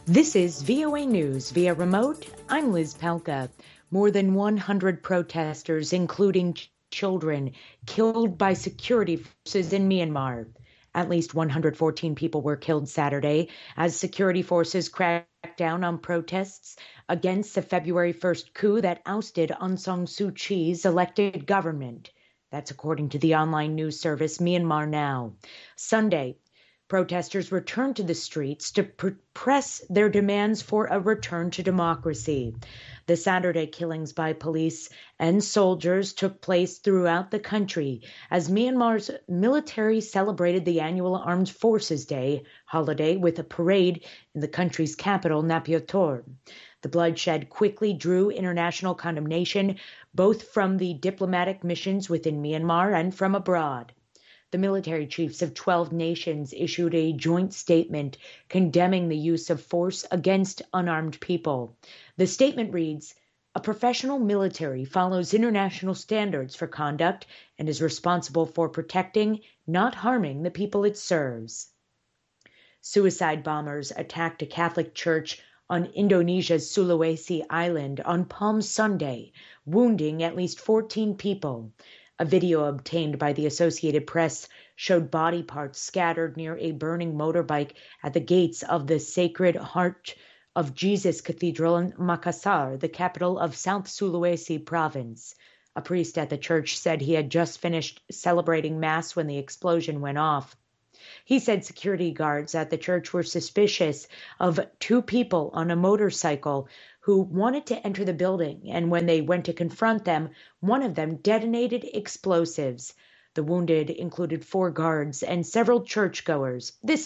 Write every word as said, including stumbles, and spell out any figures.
This is V O A News via remote. I'm Liz Palka. More than one hundred protesters, including ch- children, killed by security forces in Myanmar. At least one hundred fourteen people were killed Saturday as security forces cracked down on protests against the February first coup that ousted Aung San Suu Kyi's elected government. That's according to the online news service Myanmar Now. Sunday, protesters returned to the streets to pr- press their demands for a return to democracy. The Saturday killings by police and soldiers took place throughout the country as Myanmar's military celebrated the annual Armed Forces Day holiday with a parade in the country's capital, Naypyidaw. The bloodshed quickly drew international condemnation, both from the diplomatic missions within Myanmar and from abroad. The military chiefs of twelve nations issued a joint statement condemning the use of force against unarmed people. The statement reads, "A professional military follows international standards for conduct and is responsible for protecting, not harming, the people it serves." Suicide bombers attacked a Catholic church on Indonesia's Sulawesi Island on Palm Sunday, wounding at least fourteen people. A video obtained by the Associated Press showed body parts scattered near a burning motorbike at the gates of the Sacred Heart of Jesus Cathedral in Makassar, the capital of South Sulawesi province. A priest at the church said he had just finished celebrating Mass when the explosion went off. He said security guards at the church were suspicious of two people on a motorcycle who wanted to enter the building, and when they went to confront them, one of them detonated explosives. The wounded included four guards and several churchgoers. This